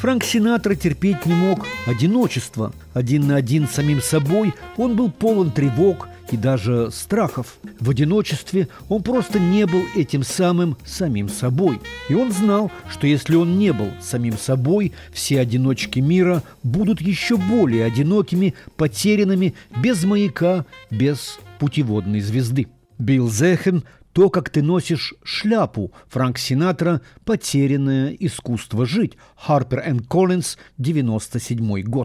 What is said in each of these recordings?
Фрэнк Синатра терпеть не мог одиночество. Один на один с самим собой он был полон тревог и даже страхов. В одиночестве он просто не был этим самым самим собой. И он знал, что если он не был самим собой, все одиночки мира будут еще более одинокими, потерянными, без маяка, без путеводной звезды. Билл Зехен «То, как ты носишь шляпу», Фрэнк Синатра «Потерянное искусство жить», Harper & Collins, 97 год.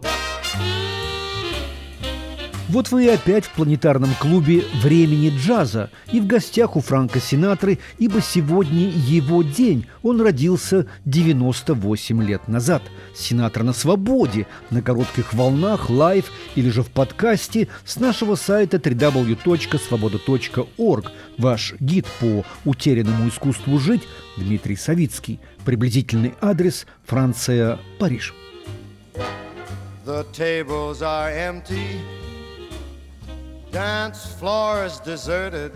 Вот вы и опять в планетарном клубе «Времени джаза» и в гостях у Фрэнка Синатры, ибо сегодня его день. Он родился 98 лет назад. Синатра на свободе, на коротких волнах, лайв или же в подкасте с нашего сайта www.svoboda.org. Ваш гид по утерянному искусству жить Дмитрий Савицкий. Приблизительный адрес Франция, Париж. The tables are empty. Dance floor is deserted.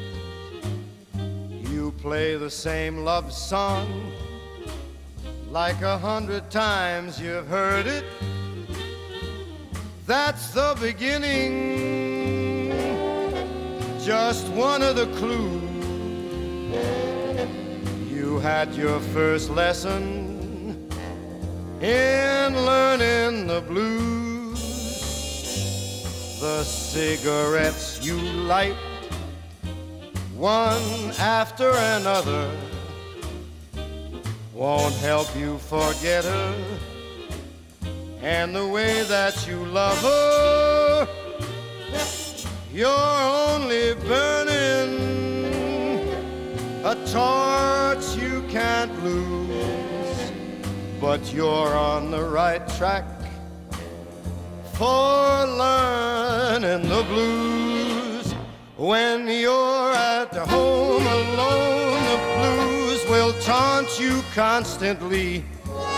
You play the same love song like 100 times you've heard it. That's the beginning, just one of the clues. You had your first lesson in learning the blues. The cigarettes you light, one after another, won't help you forget her and the way that you love her. You're only burning a torch you can't lose, but you're on the right track for learning the blues. When you're at home alone, the blues will taunt you constantly.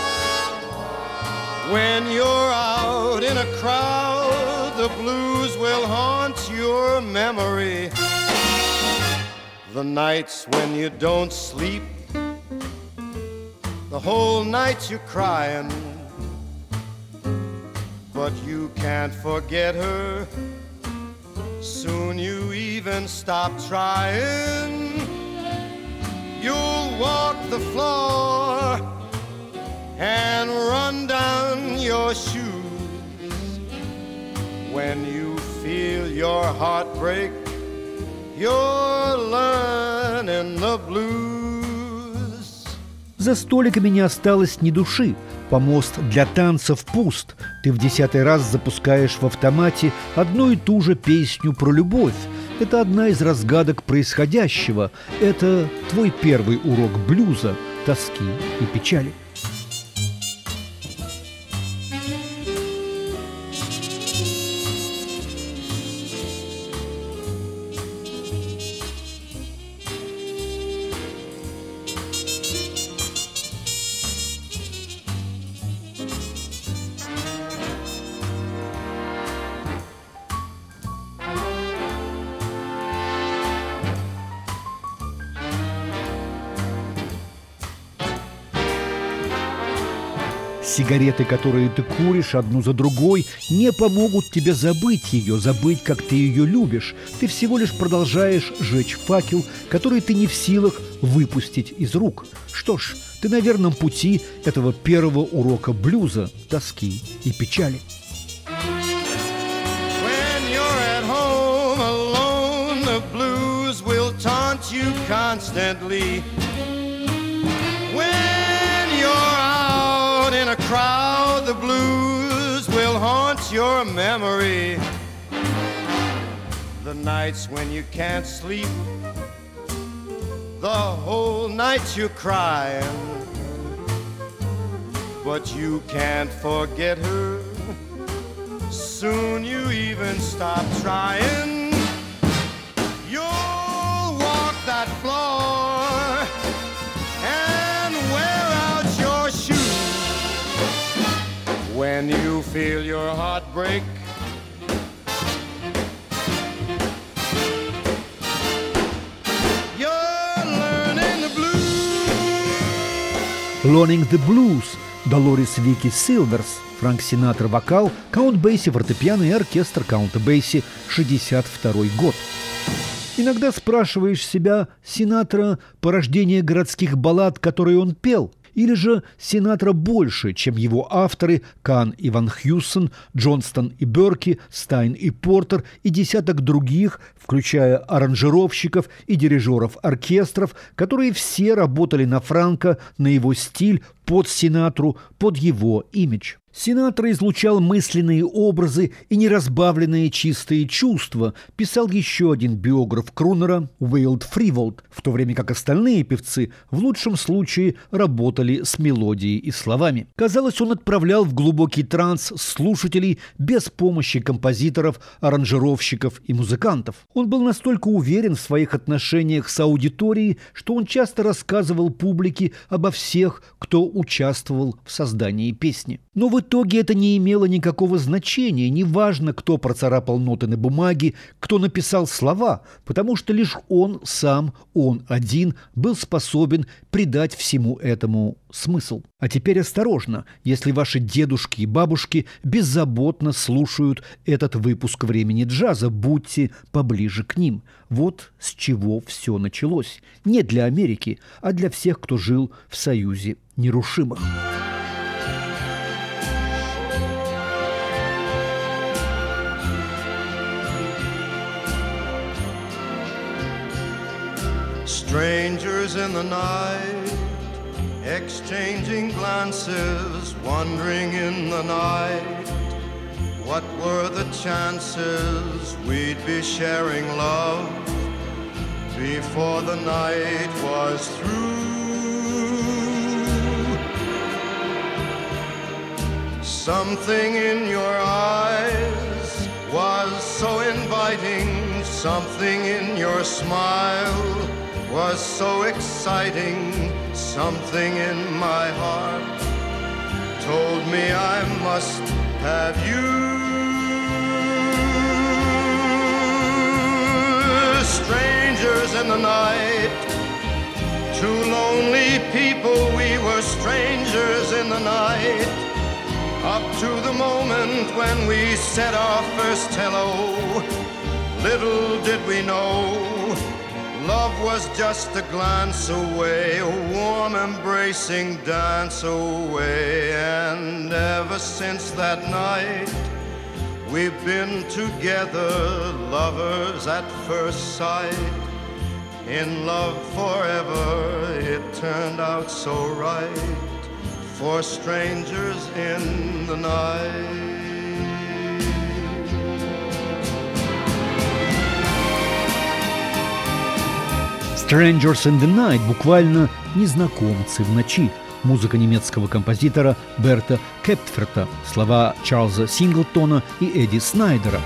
When you're out in a crowd, the blues will haunt your memory. The nights when you don't sleep, the whole night you're crying, but you can't forget her. Soon you even stop trying. You'll walk the floor and run down your shoes. When you feel your heart break, you're learning the blues. За столиками не осталось ни души. Помост для танцев пуст. Ты в 10-й раз запускаешь в автомате одну и ту же песню про любовь. Это одна из разгадок происходящего. Это твой первый урок блюза, тоски и печали. Сигареты, которые ты куришь одну за другой, не помогут тебе забыть ее, забыть, как ты ее любишь. Ты всего лишь продолжаешь жечь факел, который ты не в силах выпустить из рук. Что ж, ты на верном пути этого первого урока блюза, тоски и печали. In a crowd, the blues will haunt your memory. The nights when you can't sleep, the whole night you're crying, but you can't forget her. Soon you even stop trying. You'll walk that floor and wear out your shoes. When you feel your heart break, you're learning the blues. Learning the Blues. Долорес Вики Силверс, Фрэнк Синатра вокал, Каунт Бейси фортепиано и оркестр Каунта Бейси, 1962 год. Иногда спрашиваешь себя, Синатра – порождение городских баллад, которые он пел? Или же Синатра больше, чем его авторы Кан и Ван Хьюсен, Джонстон и Берки, Стайн и Портер и десяток других, включая аранжировщиков и дирижеров оркестров, которые все работали на Франко, на его стиль, под Синатру, под его имидж. Синатра излучал мысленные образы и неразбавленные чистые чувства, писал еще один биограф Крунера Уэйлд Фриволд, в то время как остальные певцы в лучшем случае работали с мелодией и словами. Казалось, он отправлял в глубокий транс слушателей без помощи композиторов, аранжировщиков и музыкантов. Он был настолько уверен в своих отношениях с аудиторией, что он часто рассказывал публике обо всех, кто участвовал в создании песни. Но в итоге это не имело никакого значения, неважно, кто процарапал ноты на бумаге, кто написал слова, потому что лишь он сам, он один, был способен придать всему этому смысл. А теперь осторожно, если ваши дедушки и бабушки беззаботно слушают этот выпуск «Времени джаза», будьте поближе к ним. Вот с чего все началось. Не для Америки, а для всех, кто жил в Союзе нерушимых. Strangers in the night, exchanging glances, wandering in the night. What were the chances we'd be sharing love before the night was through? Something in your eyes was so inviting, something in your smile was so exciting, something in my heart told me I must have you. Strangers in the night, two lonely people, we were strangers in the night, up to the moment when we said our first hello. Little did we know love was just a glance away, a warm embracing dance away. And ever since that night, we've been together, lovers at first sight. In love forever, it turned out so right, for strangers in the night. «Strangers in the Night» – буквально «незнакомцы в ночи». Музыка немецкого композитора Берта Кепферта, слова Чарльза Синглтона и Эдди Снайдера.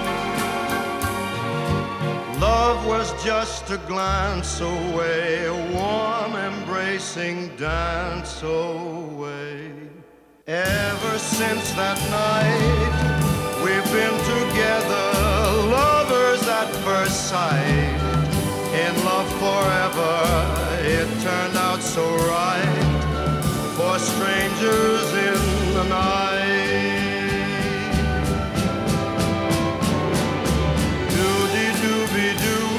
Love was just a glance away, a warm embracing dance away. Ever since that night, we've been together, lovers at first sight. In love forever, it turned out so right, for strangers in the night. Do-dee-doo-be-doo,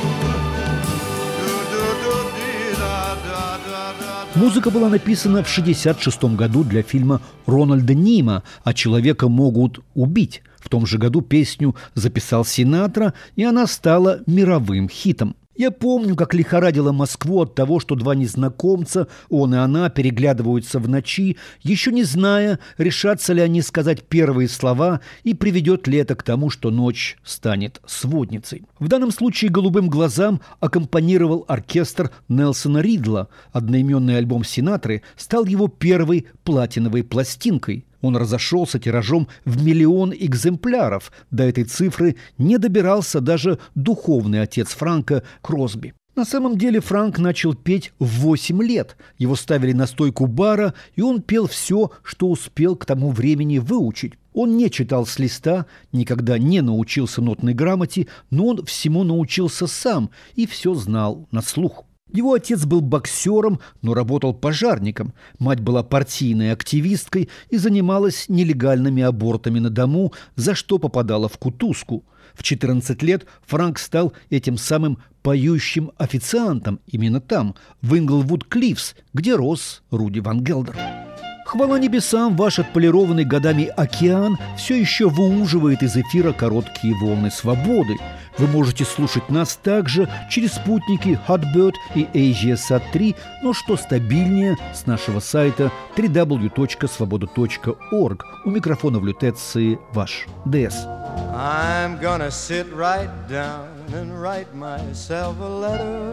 do-do-do-dee-da-da-da-da. Музыка была написана в 1966 году для фильма Рональда Нима «А человека могут убить». В том же году песню записал Синатра, и она стала мировым хитом. Я помню, как лихорадило Москву от того, что два незнакомца, он и она, переглядываются в ночи, еще не зная, решатся ли они сказать первые слова и приведет ли это к тому, что ночь станет сводницей. В данном случае «Голубым глазам» аккомпанировал оркестр Нельсона Ридла. Одноименный альбом Синатры стал его первой платиновой пластинкой. Он разошелся тиражом в 1 миллион экземпляров. До этой цифры не добирался даже духовный отец Франка Кросби. На самом деле Франк начал петь в 8 лет. Его ставили на стойку бара, и он пел все, что успел к тому времени выучить. Он не читал с листа, никогда не научился нотной грамоте, но он всему научился сам и все знал на слух. Его отец был боксером, но работал пожарником. Мать была партийной активисткой и занималась нелегальными абортами на дому, за что попадала в кутузку. В 14 лет Франк стал этим самым поющим официантом именно там, в Инглвуд-Клиффс, где рос Руди Ван Гелдер. Хвала небесам, ваш отполированный годами океан все еще выуживает из эфира короткие волны свободы. Вы можете слушать нас также через спутники Hotbird и AsiaSat-3, но что стабильнее, с нашего сайта www.svoboda.org. У микрофона в лютеции ваш ДС. I'm gonna sit right down and write myself a letter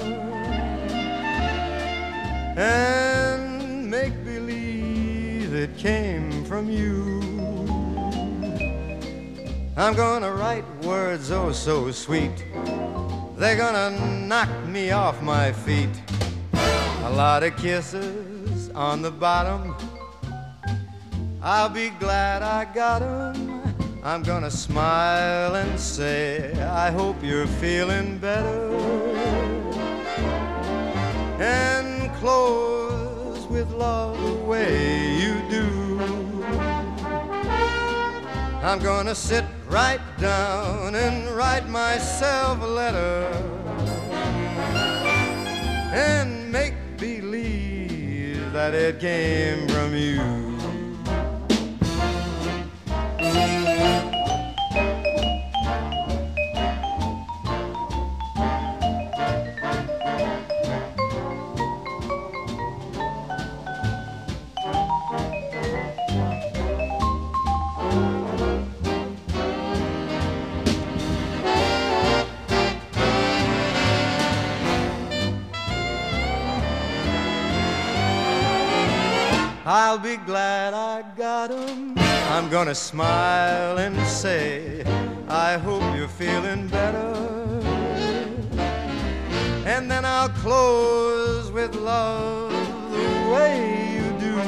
and make believe it came from you. I'm gonna write words oh so sweet, they're gonna knock me off my feet. A lot of kisses on the bottom, I'll be glad I got 'em. I'm gonna smile and say, I hope you're feeling better, and close with love the way you do. I'm gonna sit right down and write myself a letter and make believe that it came from you. I'll be glad I got 'em. I'm gonna smile and say, I hope you're feeling better. And then I'll close with love the way you do.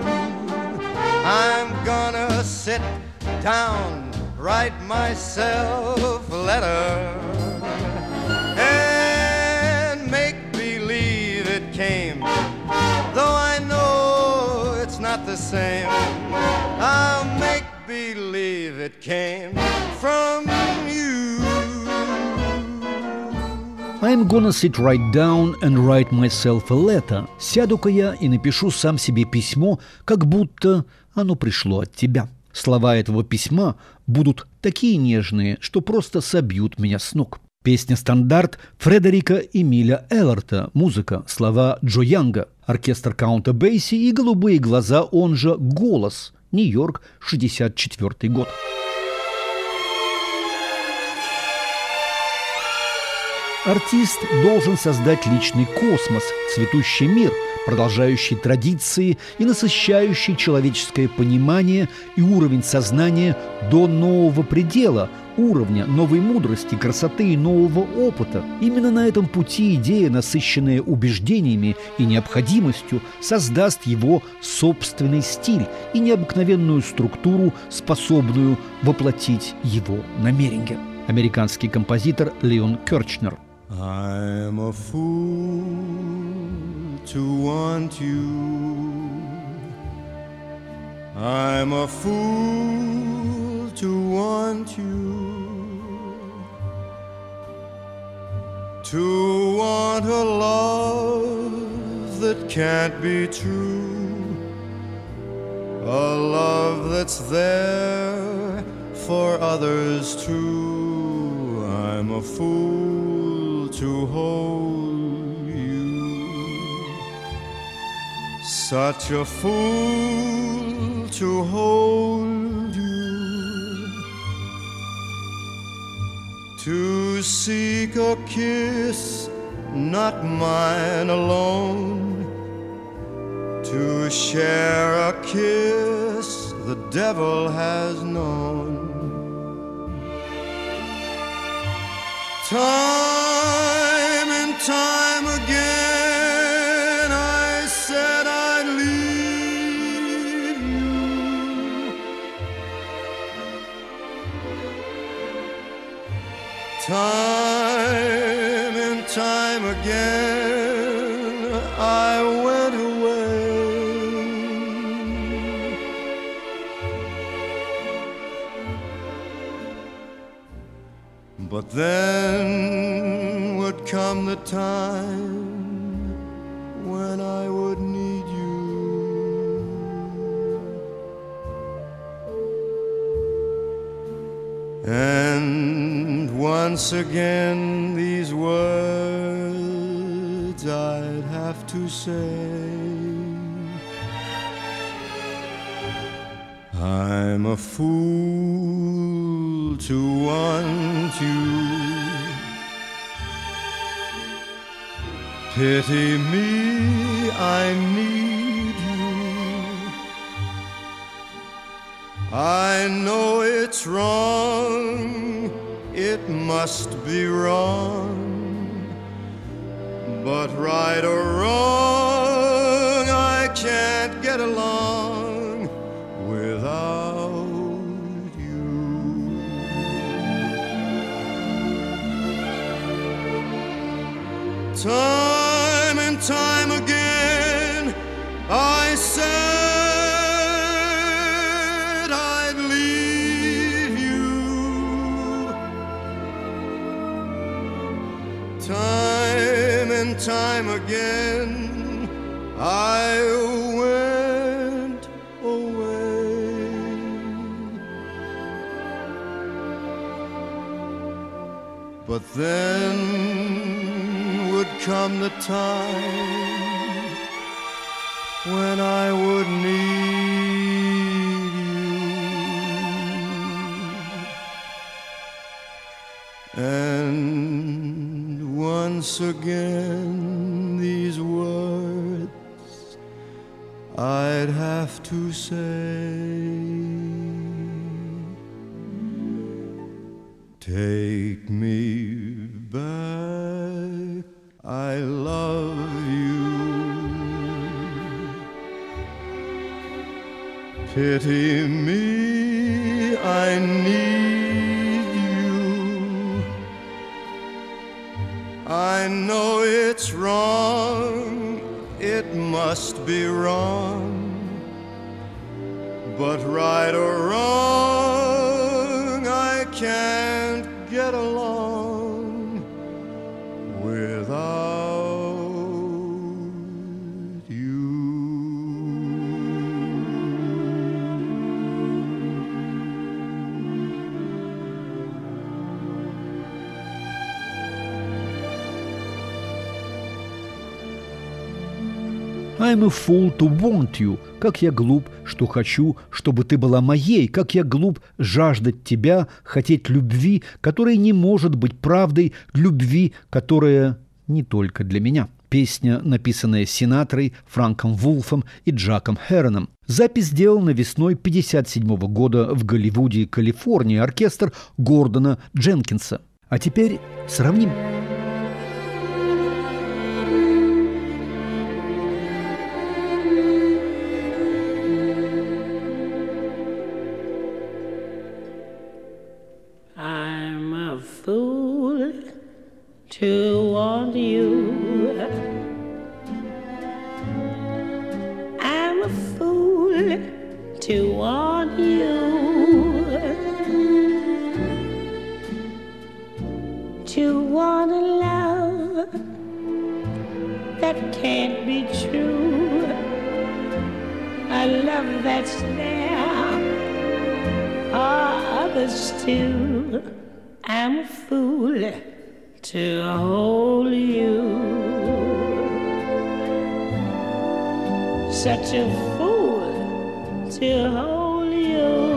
I'm gonna sit down, write myself a letter, and make believe it came, though I know not the same. I'll make believe it came from you. I'm gonna sit right down and write myself a letter. Сяду-ка я и напишу сам себе письмо, как будто оно пришло от тебя. Слова этого письма будут такие нежные, что просто собьют меня с ног. Песня-стандарт Фредерика Эмиля Элларта, музыка, слова Джо Янга, оркестр Каунта Бейси и «Голубые глаза», он же «Голос», Нью-Йорк, 1964 год. Артист должен создать личный космос, цветущий мир, продолжающий традиции и насыщающий человеческое понимание и уровень сознания до нового предела, уровня новой мудрости, красоты и нового опыта. Именно на этом пути идея, насыщенная убеждениями и необходимостью, создаст его собственный стиль и необыкновенную структуру, способную воплотить его намерения. Американский композитор Леон Кёрчнер. I'm a fool to want you. I'm a fool to want you. To want a love that can't be true. A love that's there for others too. I'm a fool to hold you. Such a fool to hold you. To seek a kiss, not mine alone. To share a kiss the devil has known. Time and time again I said I'd leave you. Time and time again But then would come the time when I would need you, and once again these words I'd have to say. I'm a fool to want you. Pity me, I need you. I know it's wrong, it must be wrong, but right or wrong, I can't get along without you. Time and time again I said I'd leave you. Time and time again I went away. But then would come the time when I would need you, and once again these words I'd have to say. Take me back, I love you. Pity me, I need you. I know it's wrong, it must be wrong, but right or wrong, I can't get along without you. I'm a fool to want you. Как я глуп, что хочу, чтобы ты была моей. Как я глуп жаждать тебя, хотеть любви, которая не может быть правдой, любви, которая не только для меня. Песня, написанная Синатрой, Франком Вулфом и Джаком Хероном. Запись сделана весной 1957 года в Голливуде, Калифорнии, оркестр Гордона Дженкинса. А теперь сравним. I'm a fool to want you. I'm a fool to want you. To want a love that can't be true. A love that's there for others too. I'm a fool to hold you. Such a fool to hold you.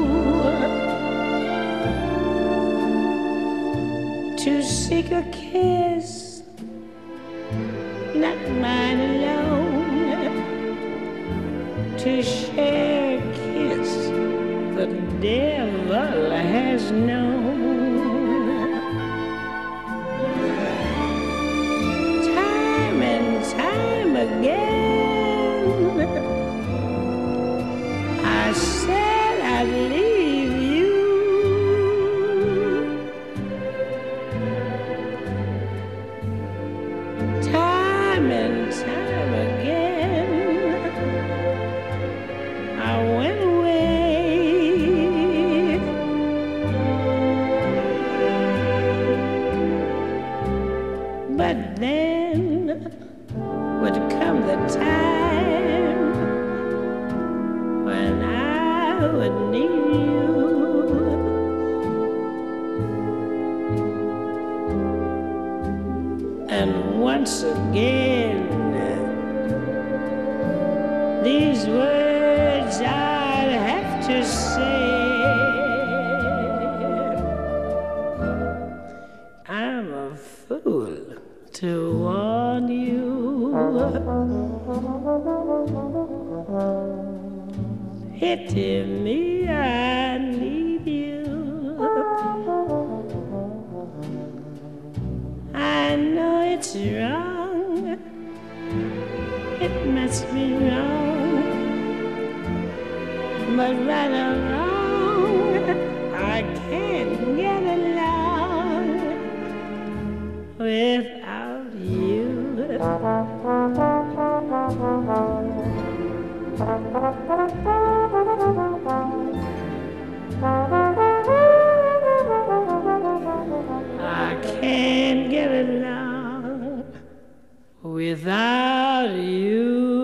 To seek a kiss, not mine alone. To share a kiss the devil has known. Time and time again I said I'd leave you. Time and time again I went away. But then would come the time when I would need you. And once again, these words I'd have to say. I'm a fool to warn you. Pity me, I need you. I know it's wrong. It must be wrong. But right or wrong, I can't get along without you. I can't get along without you.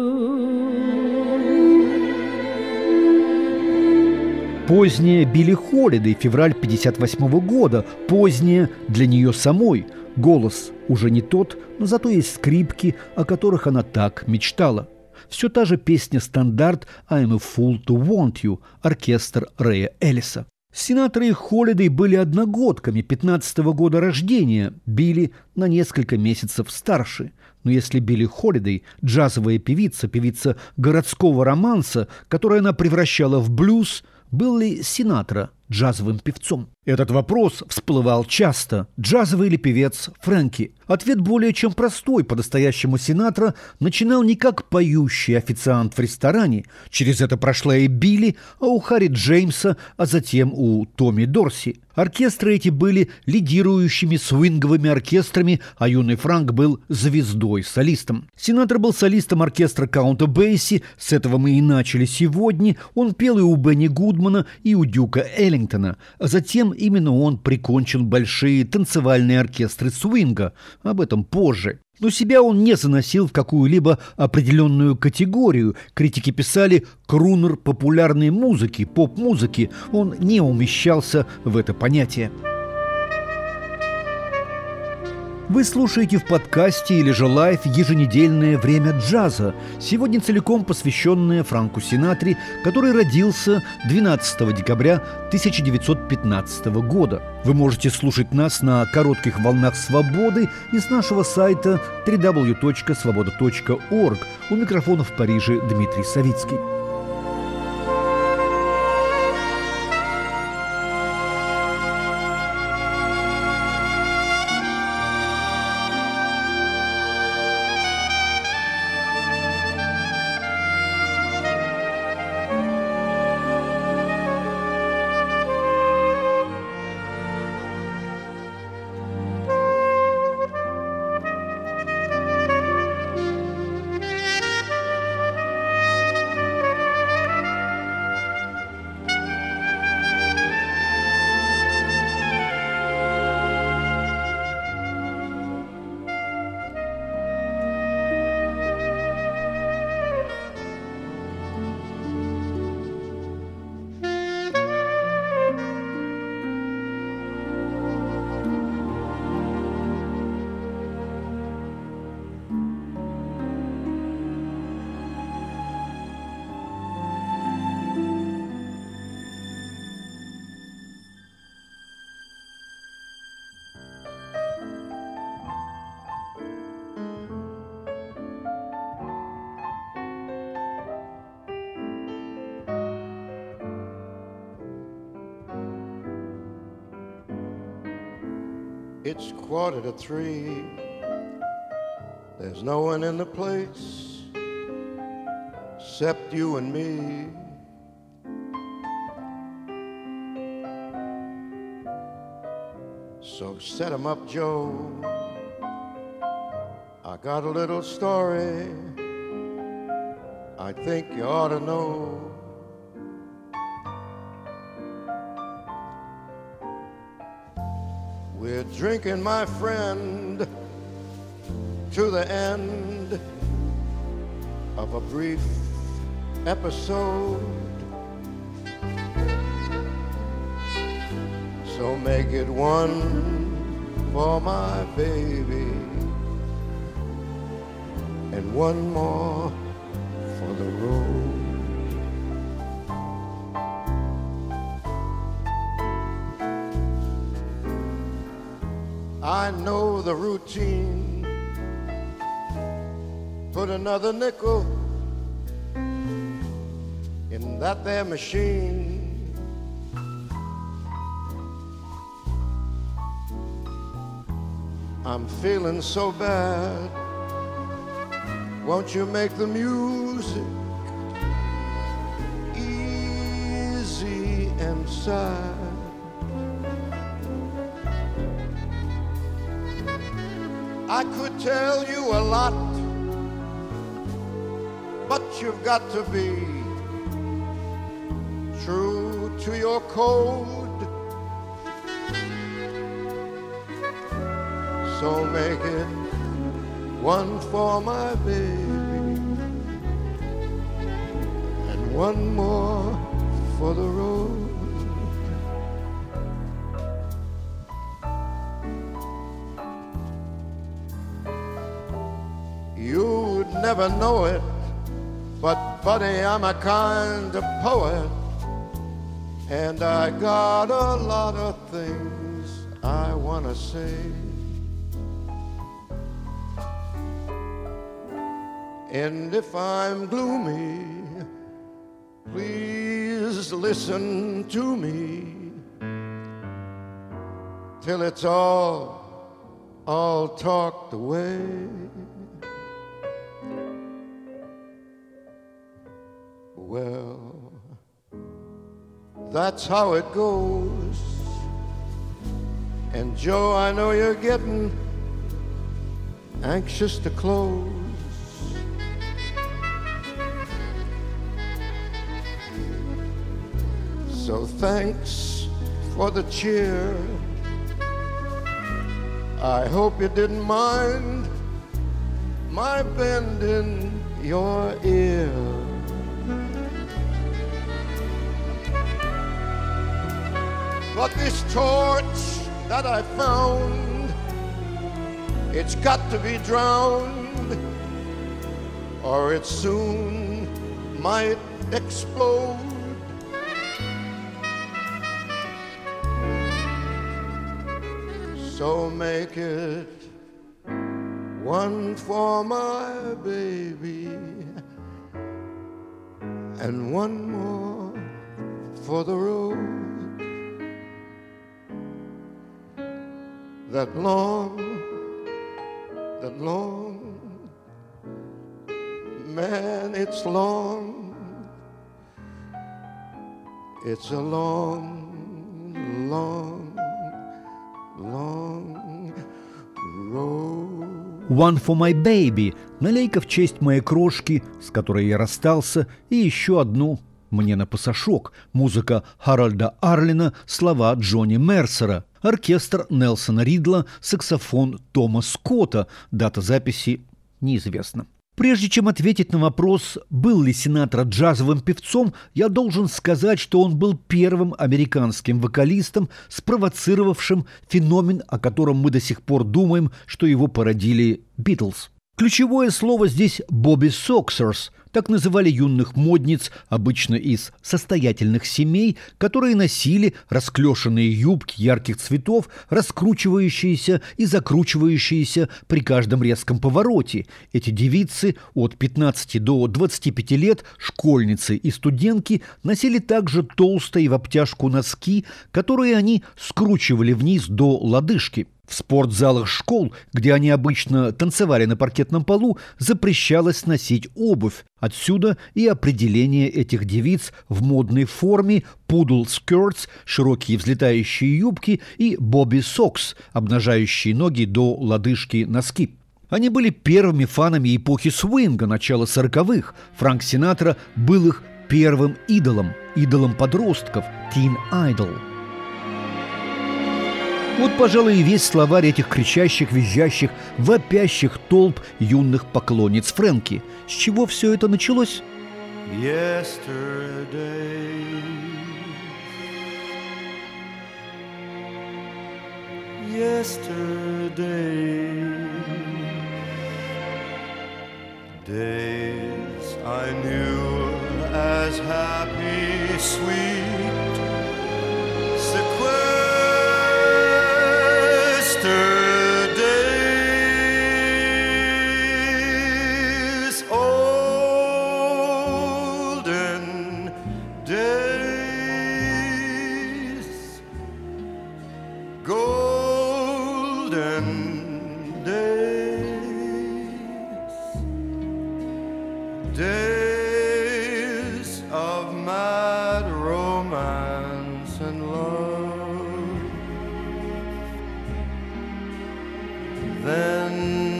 Поздняя Билли Холидей, февраль 1958 года, поздняя для нее самой. Голос уже не тот, но зато есть скрипки, о которых она так мечтала. Все та же песня-стандарт «I'm a fool to want you», оркестр Рэя Эллиса. Синатра и Холидей были одногодками 15-го года рождения, Билли на несколько месяцев старше. Но если Билли Холидей – джазовая певица, певица городского романса, которую она превращала в блюз, был ли Синатра джазовым певцом? Этот вопрос всплывал часто. Джазовый ли певец Фрэнки? Ответ более чем простой. По-настоящему Синатра начинал не как поющий официант в ресторане. Через это прошла и Билли, а у Харри Джеймса, а затем у Томми Дорси. Оркестры эти были лидирующими свинговыми оркестрами, а юный Франк был звездой-солистом. Синатра был солистом оркестра Каунта Бейси, с этого мы и начали сегодня. Он пел и у Бенни Гудмана, и у Дюка Эллингтона. А затем именно он прикончил большие танцевальные оркестры свинга. Об этом позже. Но себя он не заносил в какую-либо определенную категорию. Критики писали «крунер популярной музыки, поп-музыки». Он не умещался в это понятие. Вы слушаете в подкасте или же лайв еженедельное «Время джаза», сегодня целиком посвященное Франку Синатре, который родился 12 декабря 1915 года. Вы можете слушать нас на коротких волнах свободы из нашего сайта www.svoboda.org. У микрофона в Париже Дмитрий Савицкий. It's 2:45. There's no one in the place except you and me. So set 'em up, Joe. I got a little story I think you ought to know. We're drinking, my friend, to the end of a brief episode. So make it one for my baby and one more for the road. I know the routine. Put another nickel in that there machine. I'm feeling so bad. Won't you make the music easy and sad? I could tell you a lot, but you've got to be true to your code. So make it one for my baby and one more for the road. You'd never know it, but buddy, I'm a kind of poet, and I got a lot of things I wanna say. And if I'm gloomy, please listen to me till it's all talked away. Well, that's how it goes. And Joe, I know you're getting anxious to close. So thanks for the cheer. I hope you didn't mind my bending your ear. But this torch that I found, it's got to be drowned, or it soon might explode. So make it one for my baby and one more for the road. That long, man, it's long. It's a long, long, long road. «One for my baby» – налейка в честь моей крошки, с которой я расстался, и еще одну «Мне на пасашок» – музыка Харольда Арлина, слова Джонни Мерсера, оркестр Нельсона Ридла, саксофон Тома Скотта, дата записи неизвестна. Прежде чем ответить на вопрос, был ли Синатра джазовым певцом, я должен сказать, что он был первым американским вокалистом, спровоцировавшим феномен, о котором мы до сих пор думаем, что его породили Битлз. Ключевое слово здесь «Бобби Соксерс». Так называли юных модниц, обычно из состоятельных семей, которые носили расклешенные юбки ярких цветов, раскручивающиеся и закручивающиеся при каждом резком повороте. Эти девицы от 15 до 25 лет, школьницы и студентки, носили также толстые в обтяжку носки, которые они скручивали вниз до лодыжки. В спортзалах школ, где они обычно танцевали на паркетном полу, запрещалось носить обувь. Отсюда и определение этих девиц в модной форме «пудл скёртс», широкие взлетающие юбки, и «бобби сокс», обнажающие ноги до лодыжки носки. Они были первыми фанами эпохи свинга начала 40-х. Фрэнк Синатра был их первым идолом подростков, teen idol. Вот, пожалуй, и весь словарь этих кричащих, визжащих, вопящих толп юных поклонниц Фрэнки. С чего все это началось? Yesterday, days I knew as happy, sweet, sequestered days, olden days, golden days, days of mad romance and love. Then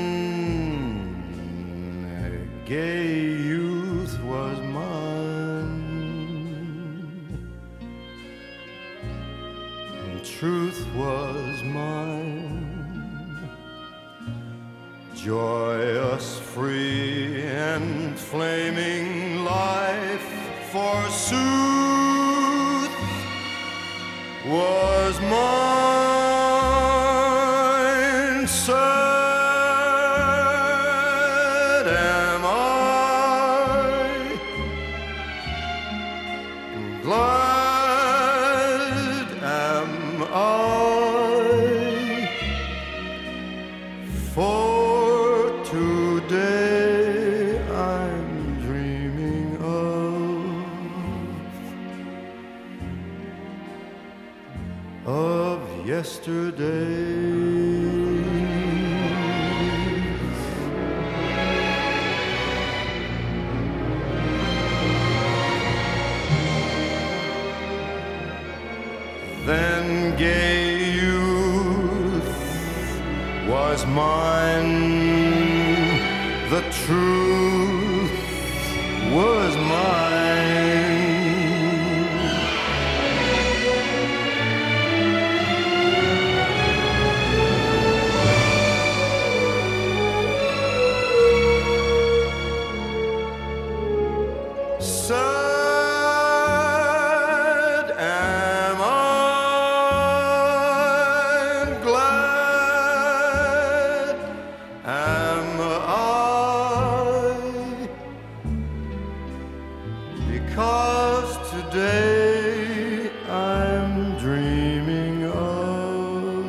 gay youth was mine, and truth was mine. Joyous, free, and flaming life, forsooth, was mine. Sad am I, glad am I, for today I'm dreaming of yesterday. Then gay youth was mine, the truth was mine. Sad am I, glad am I, because today I'm dreaming of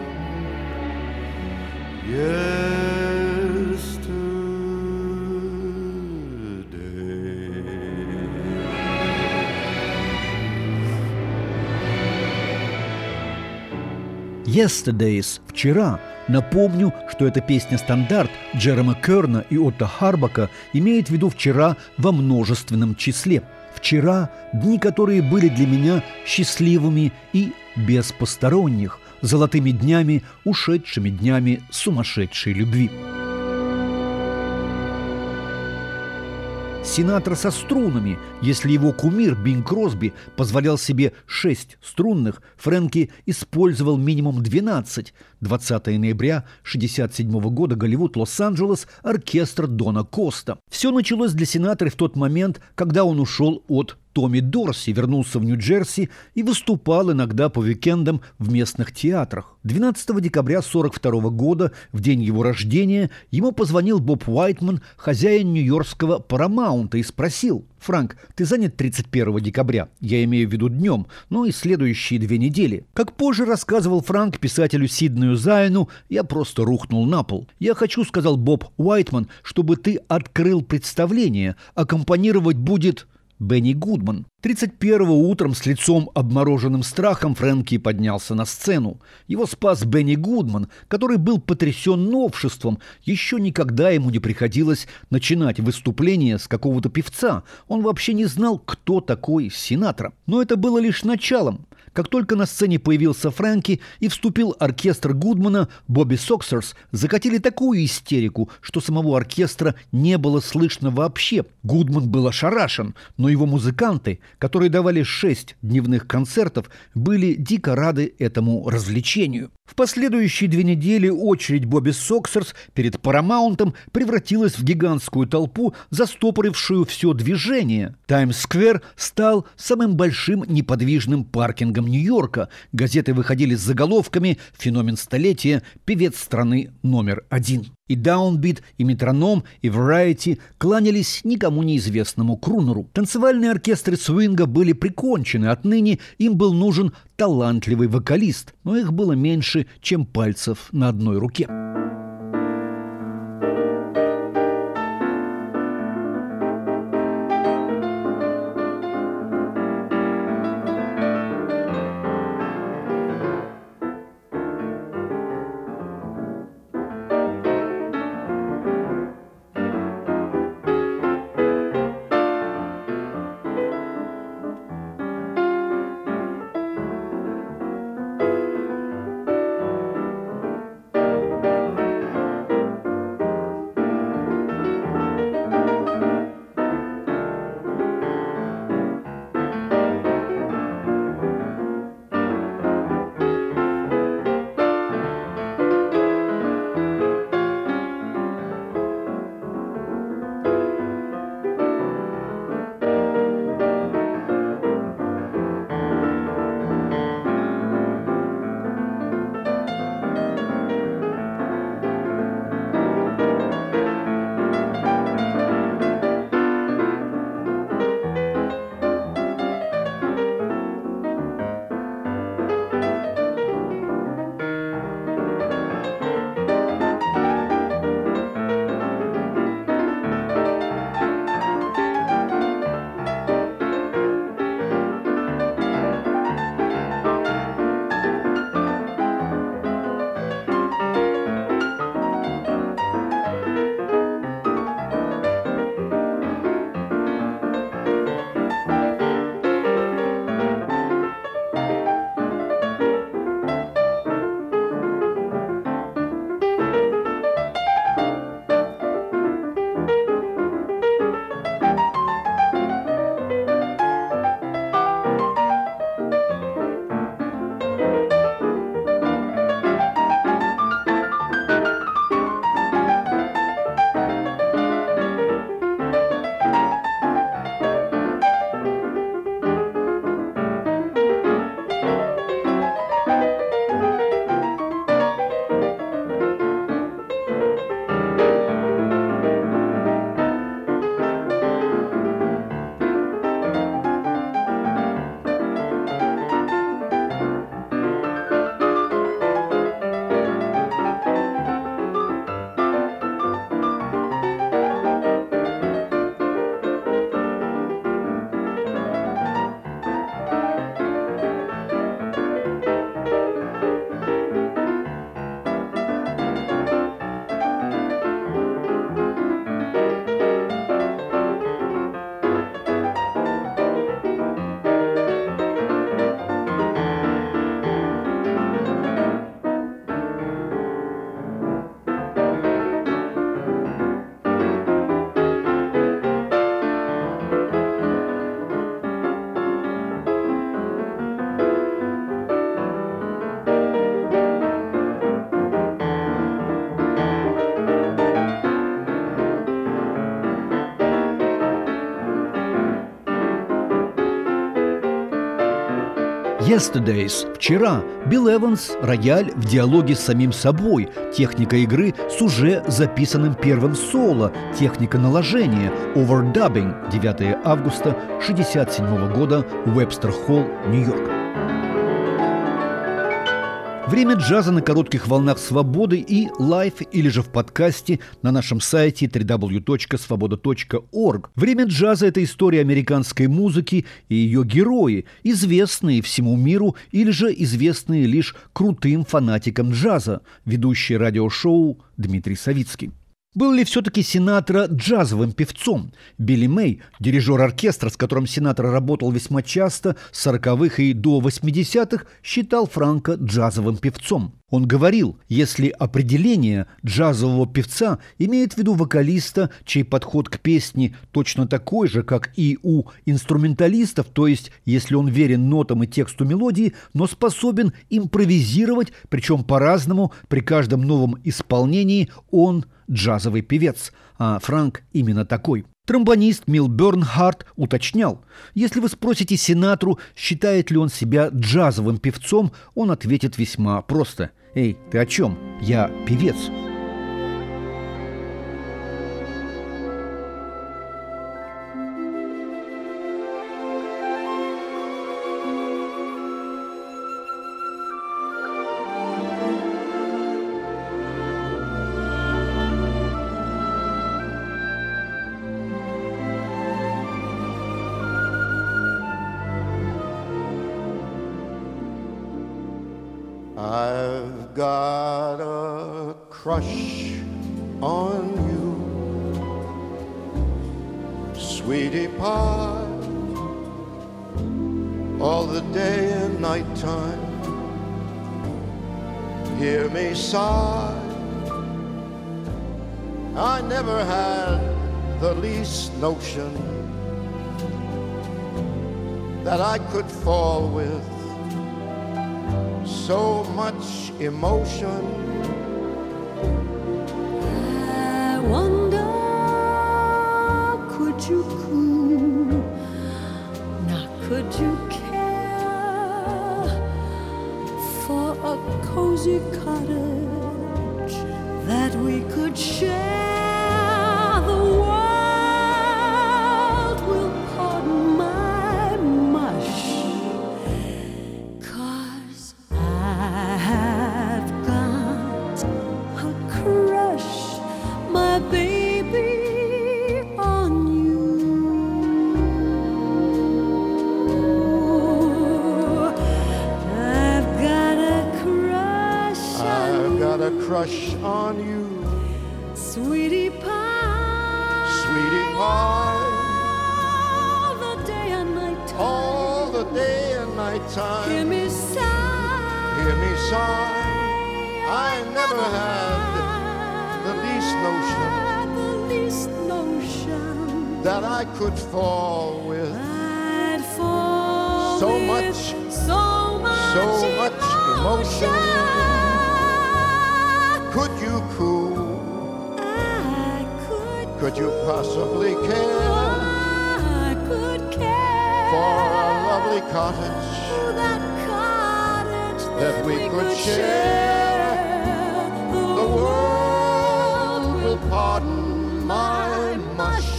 «Yesterdays» – «Вчера». Напомню, что эта песня-стандарт Джерома Керна и Отто Харбака имеет в виду «вчера» во множественном числе. «Вчера» – дни, которые были для меня счастливыми и без посторонних, золотыми днями, ушедшими днями сумасшедшей любви. Синатра со струнами. Если его кумир Бинг Кросби позволял себе 6 струнных, Фрэнки использовал минимум 12. 20 ноября 1967 года, Голливуд, Лос-Анджелес, оркестр Дона Коста. Все началось для Синатры в тот момент, когда он ушел от Томми Дорси, вернулся в Нью-Джерси и выступал иногда по уикендам в местных театрах. 12 декабря 1942 года, в день его рождения, ему позвонил Боб Уайтман, хозяин нью-йоркского Парамаунта, и спросил: «Франк, ты занят 31 декабря? Я имею в виду днем, но и следующие 2 недели». Как позже рассказывал Франк писателю Сиднею Зайну, я просто рухнул на пол. «Я хочу, — сказал Боб Уайтман, — чтобы ты открыл представление. Аккомпанировать будет Бенни Гудман». 31-го утром с лицом обмороженным страхом Фрэнки поднялся на сцену. Его спас Бенни Гудман, который был потрясен новшеством. Еще никогда ему не приходилось начинать выступление с какого-то певца. Он вообще не знал, кто такой Синатра. Но это было лишь началом. Как только на сцене появился Фрэнки и вступил оркестр Гудмана, Бобби Соксерс закатили такую истерику, что самого оркестра не было слышно вообще. Гудман был ошарашен, но его музыканты, которые давали 6 дневных концертов, были дико рады этому развлечению. В последующие 2 недели очередь Бобби Соксерс перед Парамаунтом превратилась в гигантскую толпу, застопорившую все движение. Таймс-сквер стал самым большим неподвижным паркингом Нью-Йорка. Газеты выходили с заголовками «Феномен столетия», «Певец страны номер 1». И Даунбит, и Метроном, и Variety кланялись никому неизвестному крунеру. Танцевальные оркестры свинга были прикончены, отныне им был нужен талантливый вокалист, но их было меньше, чем пальцев на одной руке. Yesterdays – вчера. Билл Эванс, рояль в диалоге с самим собой, техника игры с уже записанным первым соло, техника наложения, овердаббинг, 9 августа 1967 года, Вебстер-Холл, Нью-Йорк. Время джаза на коротких волнах свободы и лайв или же в подкасте на нашем сайте www.svoboda.org. Время джаза – это история американской музыки и ее герои, известные всему миру или же известные лишь крутым фанатикам джаза. Ведущий радиошоу Дмитрий Савицкий. Был ли все-таки Синатра джазовым певцом? Билли Мэй, дирижер оркестра, с которым Синатра работал весьма часто с 40-х и до 80-х, считал Франка джазовым певцом. Он говорил, если определение джазового певца имеет в виду вокалиста, чей подход к песне точно такой же, как и у инструменталистов, то есть если он верен нотам и тексту мелодии, но способен импровизировать, причем по-разному, при каждом новом исполнении, он джазовый певец, а Франк именно такой. Тромбонист Мил Бернхарт уточнял, если вы спросите Синатру, считает ли он себя джазовым певцом, он ответит весьма просто: «Эй, ты о чем? Я певец». I've got a crush on you, sweetie pie, all the day and night time. Hear me sigh, I never had the least notion that I could fall with so much emotion. I wonder, could you coo? Now could you care for a cozy cottage that we could share? The world will pardon my mush, 'cause I have got a crush, my baby, on you. I've got a crush on I've got a you, crush on you, sweetie pie, sweetie pie, all the day and night time. all the day and night Hear time. me sigh, Hear me sigh, I never had the least notion that I could fall with I'd fall so with much emotion. Could you coo? I Could you possibly care I could care for a lovely cottage that cottage that we could share? The world will pardon my mush.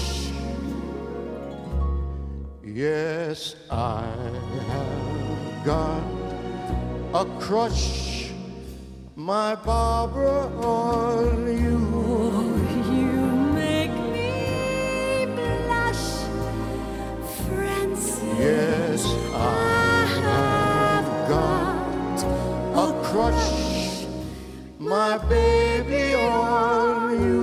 Yes, I have got a crush, my Barbara, on you. You make me blush, Francis. Yes, I have got a crush, my baby, on you.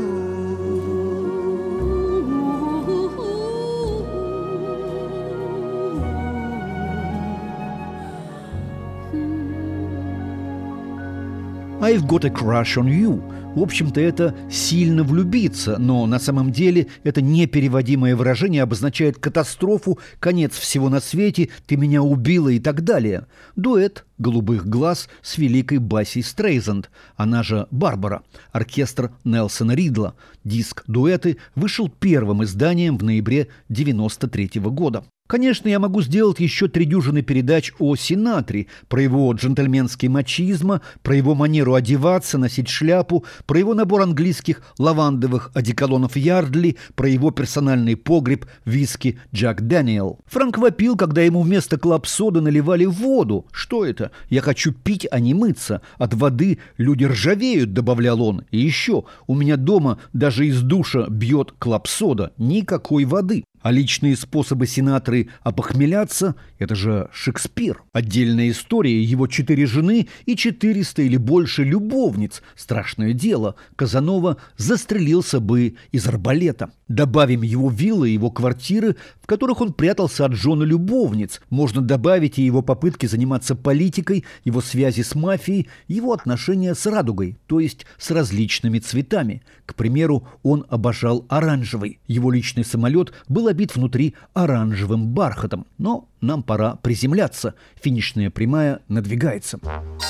«I've got a crush on you». В общем-то, это «сильно влюбиться», но на самом деле это непереводимое выражение обозначает катастрофу, конец всего на свете, ты меня убила и так далее. Дуэт «Голубых глаз» с великой Басси Стрейзанд, она же Барбара, оркестр Нельсона Ридла. Диск «Дуэты» вышел первым изданием в ноябре 1993 года. Конечно, я могу сделать еще 3 дюжины передач о Синатре, про его джентльменский мачизм, про его манеру одеваться, носить шляпу, про его набор английских лавандовых одеколонов Ярдли, про его персональный погреб виски Джек Дэниел. Франк вопил, когда ему вместо клаб-соды наливали воду. Что это? Я хочу пить, а не мыться. От воды люди ржавеют, добавлял он. И еще, у меня дома даже из душа бьет клаб-сода. Никакой воды. А личные способы Синатры опохмеляться – это же Шекспир. Отдельная история – его 4 жены и 400 или больше любовниц. Страшное дело, Казанова застрелился бы из арбалета. Добавим его виллы, его квартиры, в которых он прятался от жен и любовниц. Можно добавить и его попытки заниматься политикой, его связи с мафией, его отношения с радугой, то есть с различными цветами. К примеру, он обожал оранжевый. Его личный самолет был обит внутри оранжевым бархатом. Но нам пора приземляться. Финишная прямая надвигается.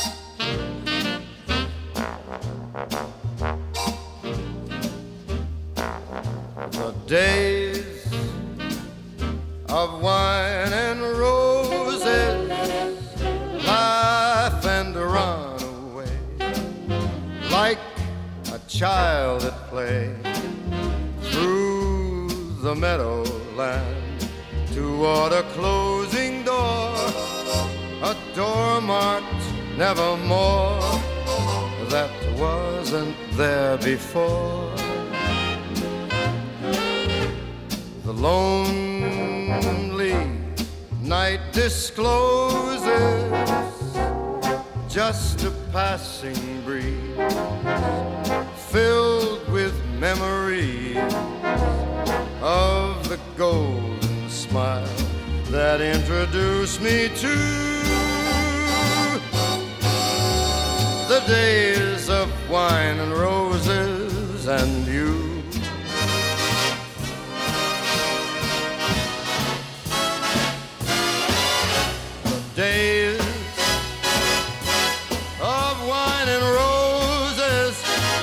The days of wine and roses, laugh and run away, like a child at play, through the meadowland, toward a closing door, a door marked nevermore, that wasn't there before. The lonely night discloses just a passing breeze, filled with memories of the golden smile that introduced me to the days of wine and roses and you. Days of wine and roses,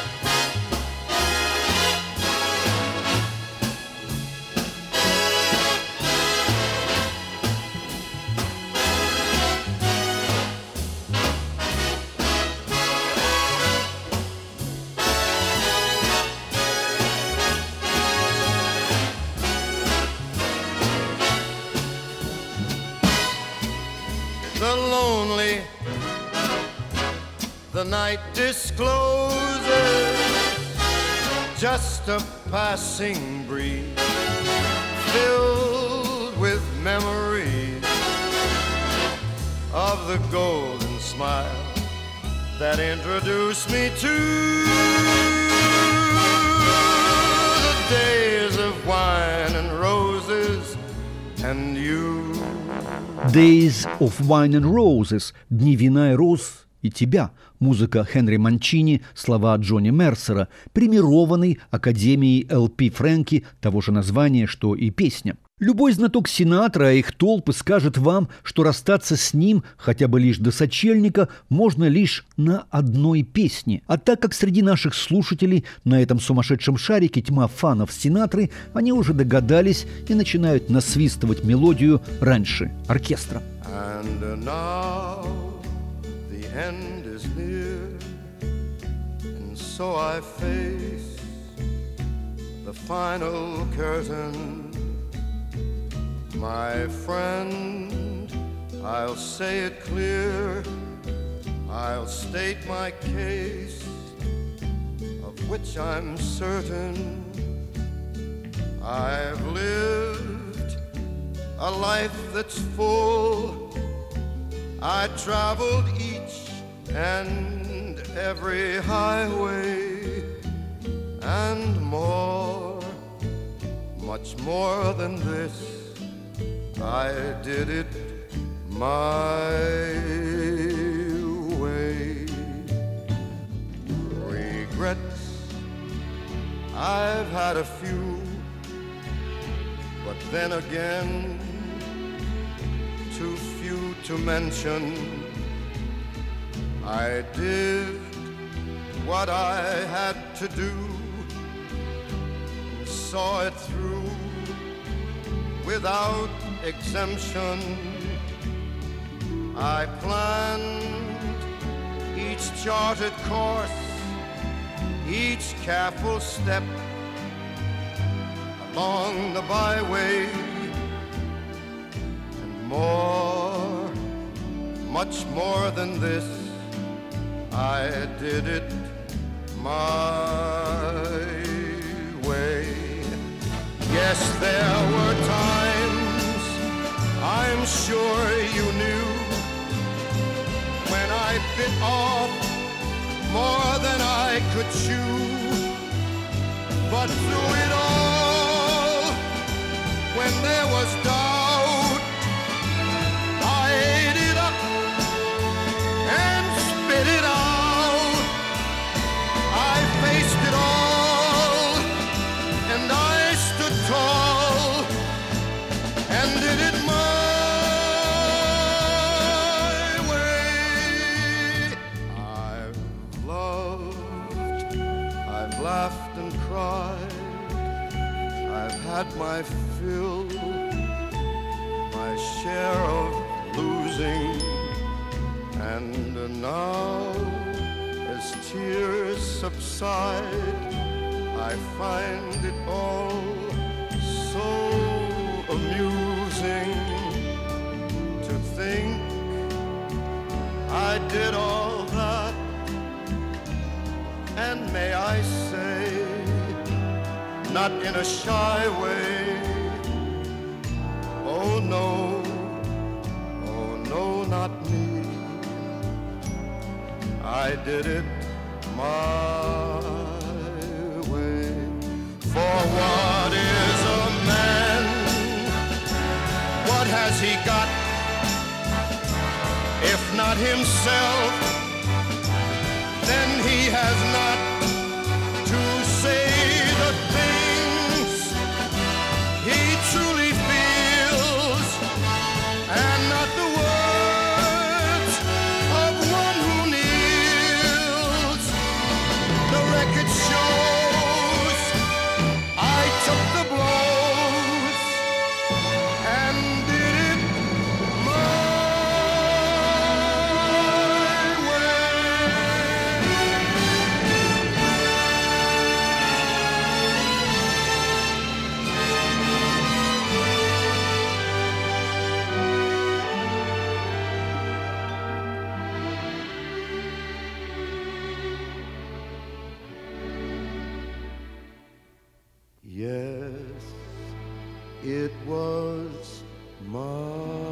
the lonely, the night discloses just a passing breeze, filled with memories of the golden smile that introduced me to the days of wine and roses and you. Days of Wine and Roses – Дни вина и роз и тебя. Музыка Хенри Манчини, слова Джонни Мерсера, премированный Академией Л.П. Фрэнки того же названия, что и песня. Любой знаток Синатра, а их толпы, скажет вам, что расстаться с ним, хотя бы лишь до сочельника, можно лишь на одной песне. А так как среди наших слушателей на этом сумасшедшем шарике тьма фанов Синатры, они уже догадались и начинают насвистывать мелодию раньше оркестра. And now the end is near, and so I face the final curtain. My friend, I'll say it clear, I'll state my case, of which I'm certain. I've lived a life that's full, I traveled each and every highway, and more, much more than this, I did it my way. Regrets, I've had a few, but then again, too few to mention. I did what I had to do, saw it through without exemption. I planned each charted course, each careful step along the byway, and more, much more than this, I did it my way. Yes, there were sure you knew when I bit off more than I could chew. But through it all, when there was doubt, I ate it up and spit it out. I faced it all and I stood tall and did it my way. I've loved, I've laughed and cried, I've had my fill, my share of losing, and now as tears subside, I find it all so amusing to think I did all that, and may I say, not in a shy way, oh no, not me. I did it my way. For what is a man? What has he got? If not himself, then he has not to say the things he truly feels, and not the words of one who kneels. The record shows I took the blows and did it my Yes, it was my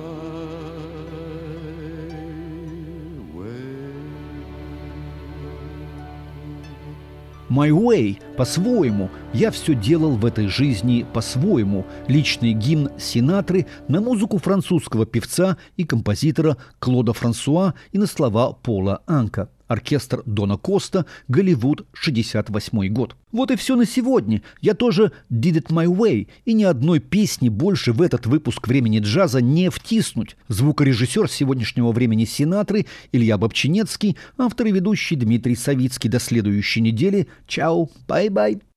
way. My way, по-своему. Я все делал в этой жизни по-своему. Личный гимн Синатры на музыку французского певца и композитора Клода Франсуа и на слова Пола Анка. Оркестр Дона Коста, Голливуд, 68 год. Вот и все на сегодня. Я тоже did it my way. И ни одной песни больше в этот выпуск «Времени джаза» не втиснуть. Звукорежиссер сегодняшнего «Времени Синатры» Илья Бобчинецкий, автор и ведущий Дмитрий Савицкий. До следующей недели. Чао, бай-бай.